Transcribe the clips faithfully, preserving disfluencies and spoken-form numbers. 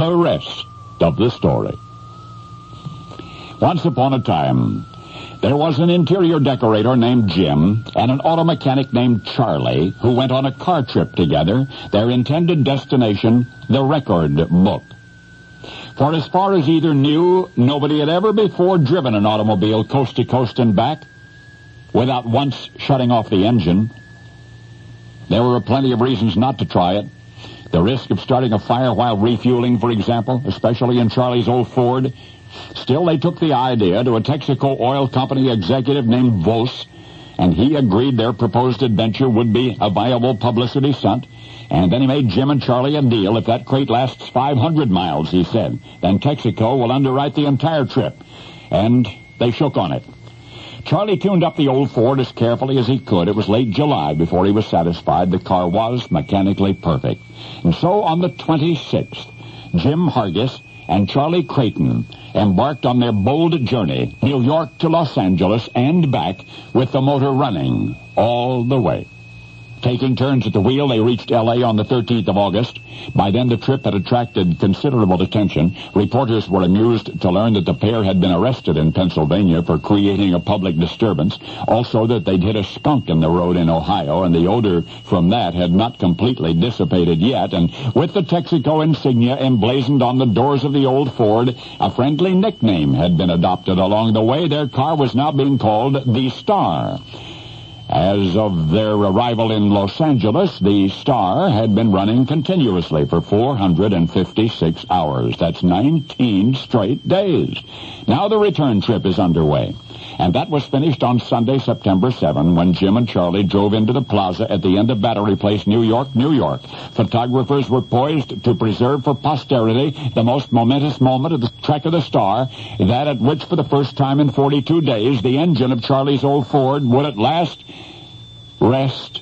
the rest of the story. Once upon a time, there was an interior decorator named Jim and an auto mechanic named Charlie who went on a car trip together, their intended destination, the record book. For as far as either knew, nobody had ever before driven an automobile coast to coast and back without once shutting off the engine. There were plenty of reasons not to try it. The risk of starting a fire while refueling, for example, especially in Charlie's old Ford. Still, they took the idea to a Texaco Oil Company executive named Vos, and he agreed their proposed adventure would be a viable publicity stunt. And then he made Jim and Charlie a deal. If that crate lasts five hundred miles, he said, then Texaco will underwrite the entire trip. And they shook on it. Charlie tuned up the old Ford as carefully as he could. It was late July before he was satisfied the car was mechanically perfect. And so on the twenty-sixth, Jim Hargis and Charlie Creighton embarked on their bold journey, New York to Los Angeles and back, with the motor running all the way. Taking turns at the wheel, they reached L A on the thirteenth of August. By then, the trip had attracted considerable attention. Reporters were amused to learn that the pair had been arrested in Pennsylvania for creating a public disturbance. Also, that they'd hit a skunk in the road in Ohio, and the odor from that had not completely dissipated yet. And with the Texaco insignia emblazoned on the doors of the old Ford, a friendly nickname had been adopted along the way. Their car was now being called the Star. As of their arrival in Los Angeles, the Star had been running continuously for four hundred fifty-six hours. That's nineteen straight days. Now the return trip is underway. And that was finished on Sunday, September seventh, when Jim and Charlie drove into the plaza at the end of Battery Place, New York, New York. Photographers were poised to preserve for posterity the most momentous moment of the trek of the Star, that at which for the first time in forty-two days, the engine of Charlie's old Ford would at last rest.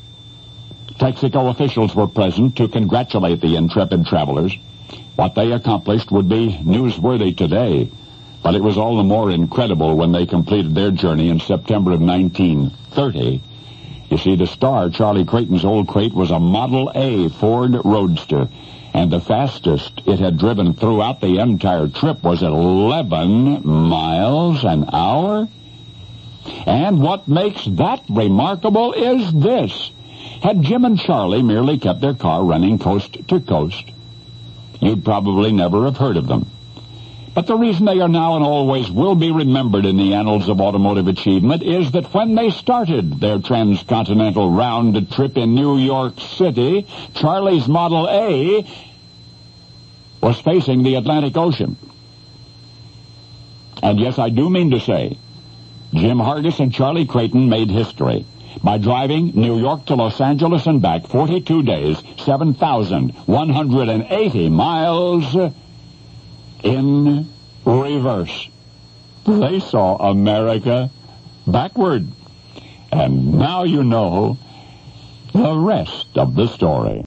Texaco officials were present to congratulate the intrepid travelers. What they accomplished would be newsworthy today, but it was all the more incredible when they completed their journey in September of nineteen thirty. You see, the Star, Charlie Creighton's old crate, was a Model A Ford Roadster, and the fastest it had driven throughout the entire trip was eleven miles an hour. And what makes that remarkable is this. Had Jim and Charlie merely kept their car running coast to coast, you'd probably never have heard of them. But the reason they are now and always will be remembered in the annals of automotive achievement is that when they started their transcontinental round trip in New York City, Charlie's Model A was facing the Atlantic Ocean. And yes, I do mean to say, Jim Hargis and Charlie Creighton made history by driving New York to Los Angeles and back forty-two days, seven thousand one hundred eighty miles in reverse. They saw America backward. And now you know the rest of the story.